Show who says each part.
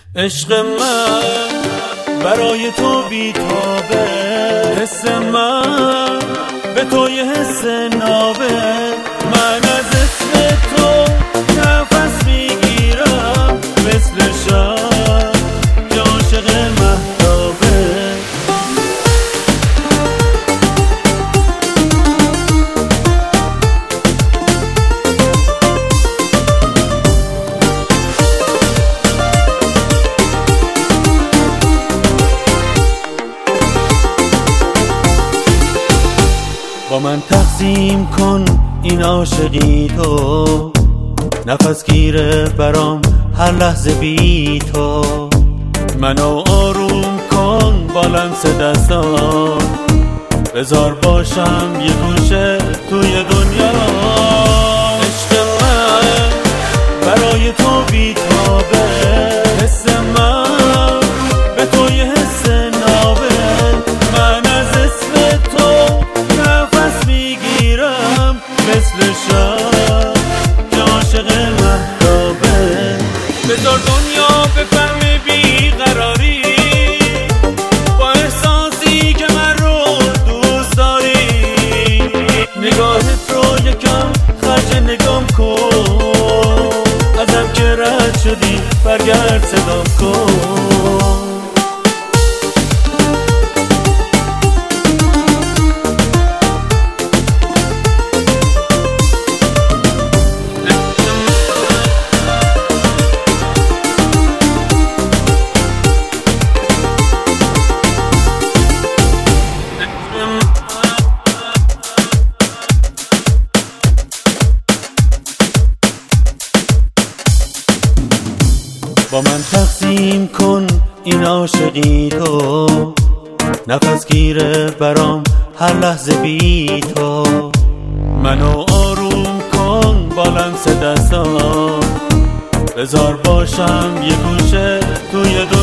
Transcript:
Speaker 1: عشق من برای تو بیتابه، حس من به تو یه حس نابه. من از اسم تو نفس میگیرم مثل شب که عاشق مهتابه. با من تقسیم کن این عاشقی تو، نفس گیره برام هر لحظه بی تو. منو آروم کن با لمس دستات، بذار باشم یه گوشه توی دنیا. عشق من برای تو بیتابه، حس من به تو یه حس نابه. من از اسم تو نفس میگیرم مثل شب که عاشق مهتابه. بذار دنیا بفهمه بیقراری با احساسی که من رو دوست داری. نگاهت رو یکم خرج نگام کن، ازم که رد شدی برگرد صدام کن. با من تقسیم کن این عاشقی تو، نفس گیره برام هر لحظه بی تو. منو آروم کن با لمس دستات، بذار باشم یه گوشه توی